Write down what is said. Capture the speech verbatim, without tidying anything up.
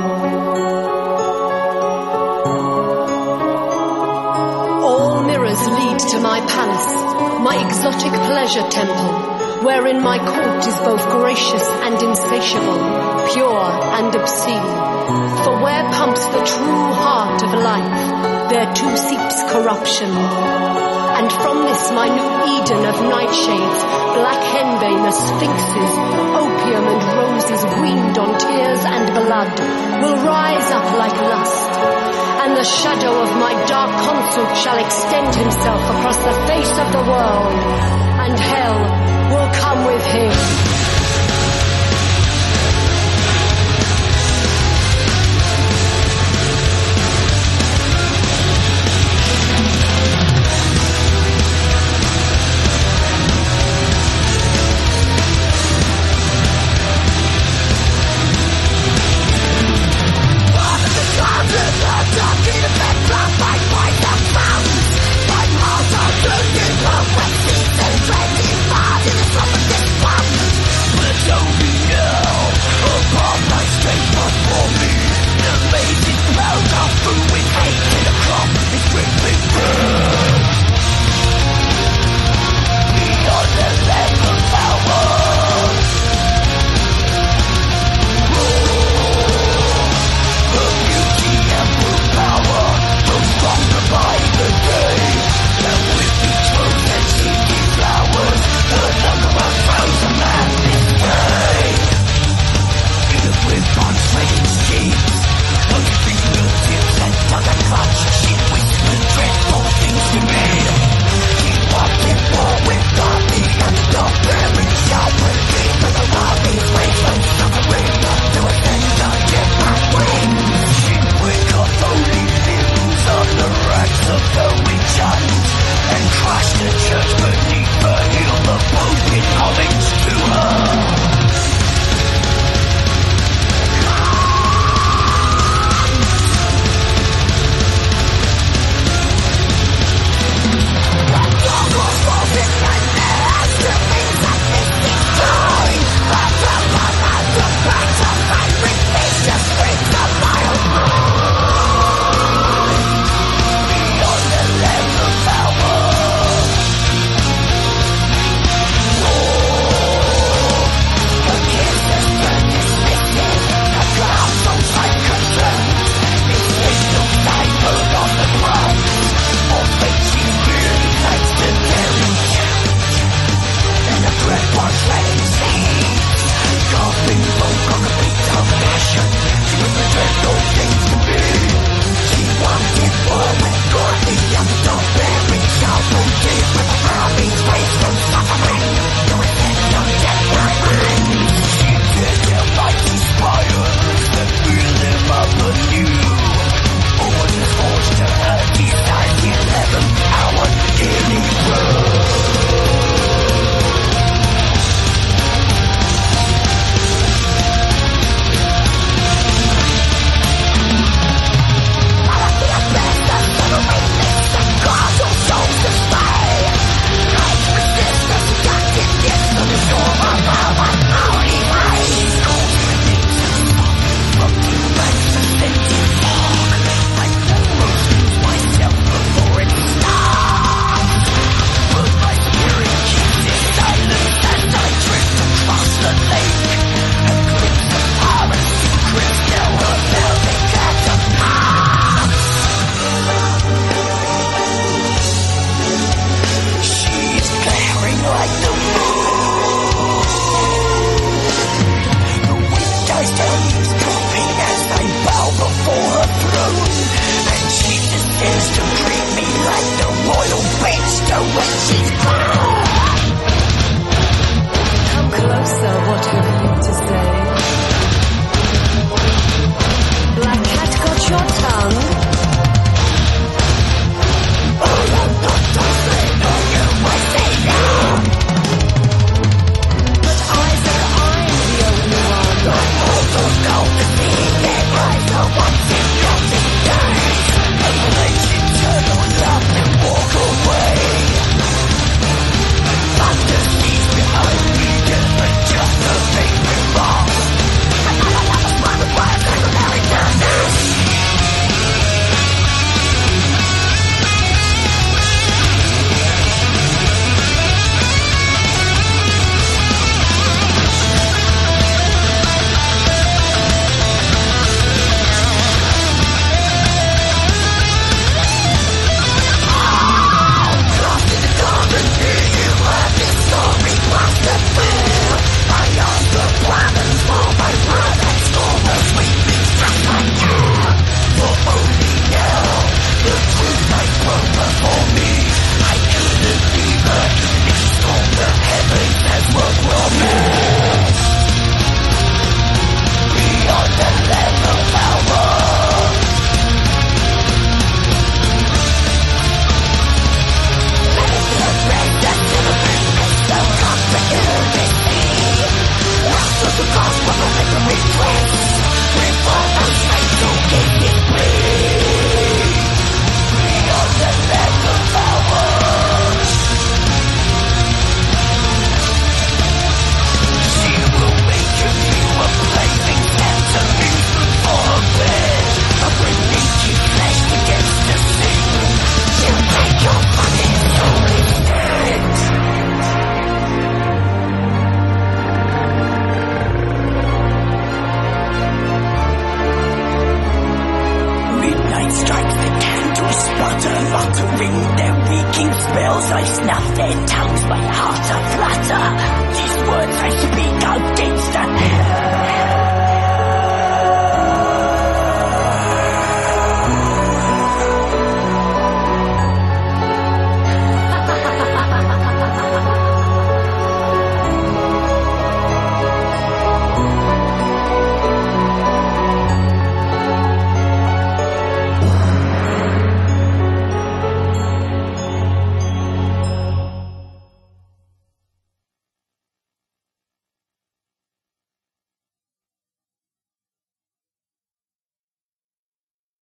All mirrors lead to my palace, my exotic pleasure temple, wherein my court is both gracious and insatiable, pure and obscene. For where pumps the true heart of life, there too seeps corruption. And from this my new Eden of nightshades, black henbane, sphinxes, opium and roses weaned on tears and blood, will rise up like lust. And the shadow of my dark consort shall extend himself across the face of the world, and hell will come with him. bills I snuff, their tongues my heart a flutter. These words I speak against the